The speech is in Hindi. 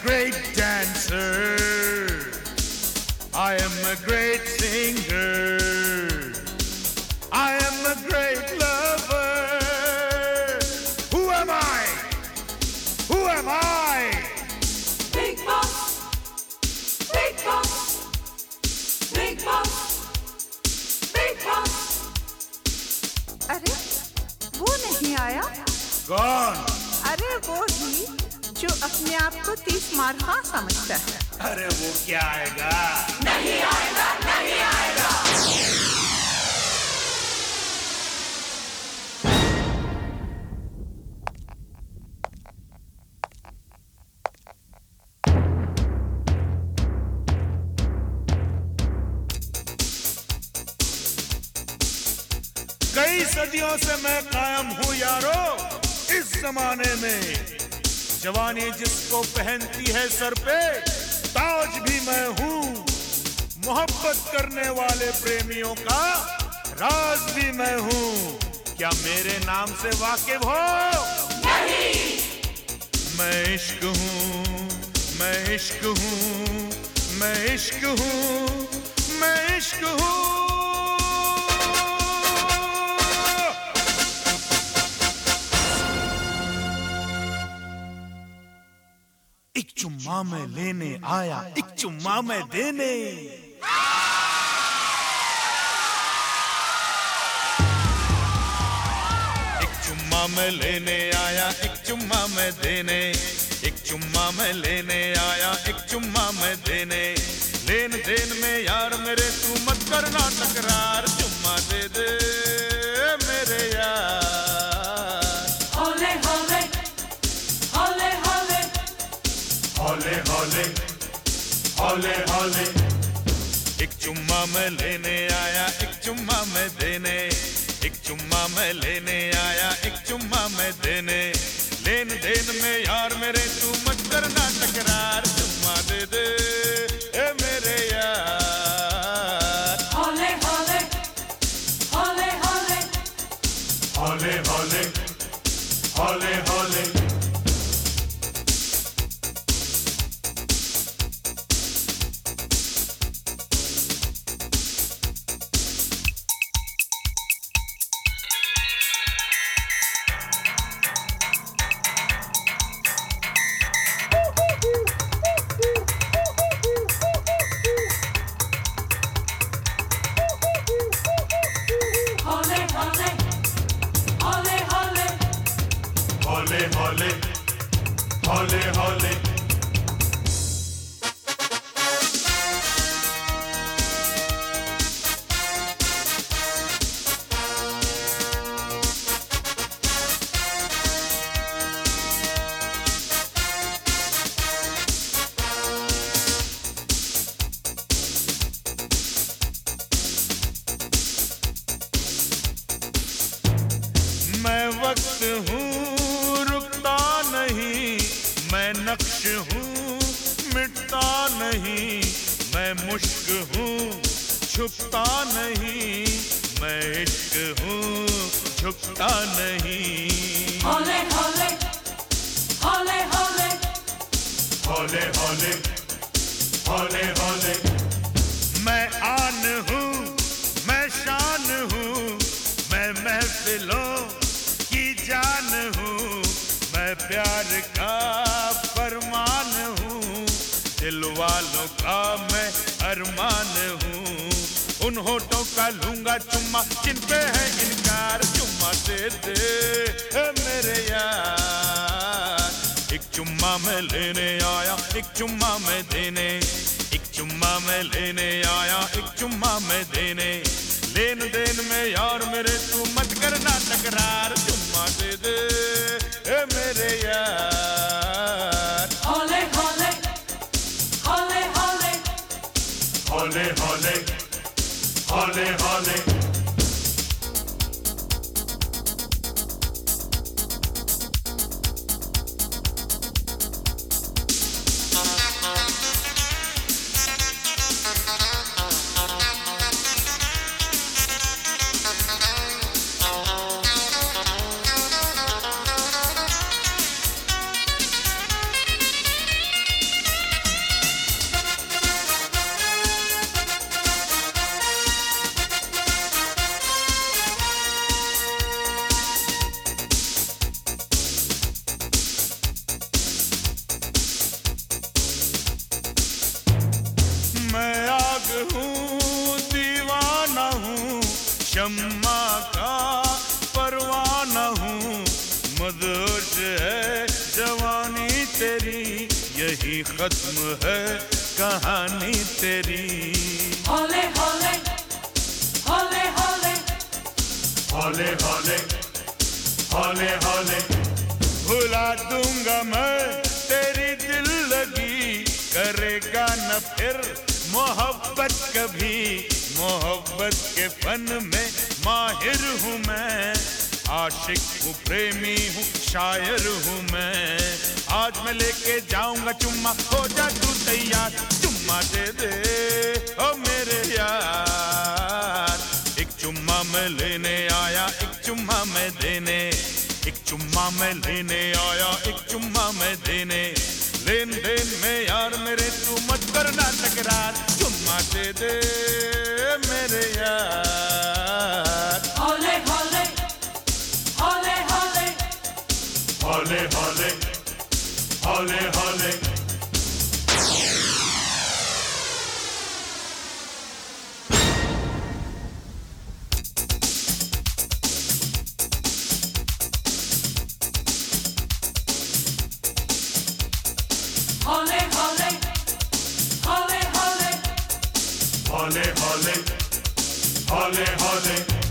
great dancer. I am a great singer. I am a great lover. Who am I? Who am I? Big boss, big boss, big boss, big boss. अरे वो नहीं आया? कौन? अरे वो ही जो अपने आप को 30 मारखा समझता है। अरे वो क्या आएगा? नहीं आएगा, नहीं आएगा। कई सदियों से मैं कायम हूँ यारो इस जमाने में। जवानी जिसको पहनती है सर पे ताज भी मैं हूँ। मोहब्बत करने वाले प्रेमियों का राज भी मैं हूँ। क्या मेरे नाम से वाकिफ हो? नहीं। मैं इश्क हूँ, मैं इश्क हूँ, मैं इश्क हूँ, मैं इश्क हूँ। एक चुम्मा मैं लेने आया, एक चुम्मा मैं देने। एक चुम्मा मैं लेने आया, एक चुम्मा मैं देने। एक चुम्मा मैं लेने आया, एक चुम्मा मैं देने। लेन देन में यार मेरे तू मत करना तकरार। चुम्मा दे दे मेरे यार। होले होले होले होले हौले हौले हौले हौले। एक चुम्मा मैं लेने आया, एक चुम्मा मैं देने। एक चुम्मा मैं लेने आया, एक चुम्मा मैं देने। लेन देन में यार मेरे तू मत करना तकरार। चुम्मा दे दे ए मेरे यार। होले होले होले होले हौले हौले हौले हौले। होले होले होले होले हौले हौले हौले हौले। मैं वक्त हूँ रुकता नहीं, मैं नक्श हूँ मिटता नहीं। मैं मुश्क हूँ छुपता नहीं, मैं इश्क हूँ झुकता नहीं। होले होले होले होले हौले हौले हौले हौले। मैं आन हूँ मैं शान हूँ, मैं महफिलों की जान हूँ। मैं प्यार का फरमान हूँ, दिल वालों का मैं अरमान हूँ। उन होठों का लूंगा चुम्मा जिन पे है इनकार। चुम्मा दे दे ए मेरे यार। एक चुम्मा मैं लेने आया, एक चुम्मा मैं देने। एक चुम्मा मैं लेने आया, एक चुम्मा मैं देने। लेन देन में यार मेरे तू मत करना तकरार। चुम्मा दे दे ए मेरे यार। होले होले होले होले हौले हौले हौले हौले। शम्मा का परवाना हूँ, मदहोश है जवानी तेरी, यही खत्म है कहानी तेरी। होले होले होले होले होले होले होले होले, भुला दूंगा मैं तेरी दिल लगी, करेगा न फिर मोहब्बत कभी, मोहब्बत के फन में माहिर हूँ मैं, आशिक हूँ प्रेमी हूँ शायर हूँ मैं। आज मैं लेके जाऊंगा चुम्मा, हो जा तू तैयार, चुम्मा दे दे ओ मेरे यार। एक चुम्मा मैं लेने आया, एक चुम्मा मैं देने, एक चुम्मा मैं लेने आया, एक चुम्मा मैं देने, लेन देन में यार मेरे तू मत करना तकरार, चुम्मा दे दे मेरे यार। होले होले होले होले होले होले होले होले, होले होले होले होले होले होले होले होले।